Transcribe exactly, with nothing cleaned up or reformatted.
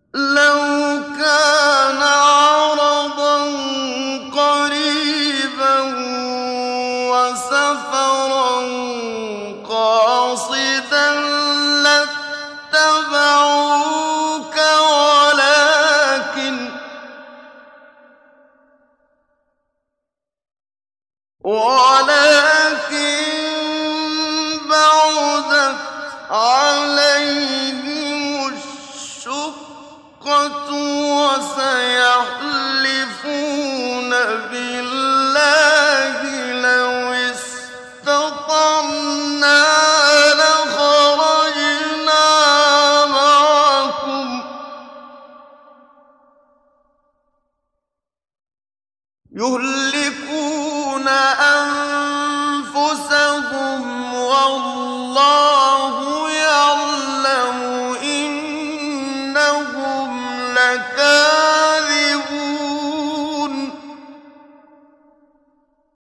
لَوْ كَانَ عَرَضًا قَرِيبًا وَسَفَرًا قَاصِدًا لَّاتَّبَعُوكَ وَلَٰكِن بَعُدَتْ عَلَيْهِمُ الشُّقَّةُ وَسَيَحْلِفُونَ بِاللَّهِ لَوِ اسْتَطَعْنَا لَخَرَجْنَا مَعَكُمْ يُهْلِكُونَ أَنفُسَهُمْ وَاللَّهُ يَعْلَمُ إِنَّهُمْ لَكَاذِبُونَ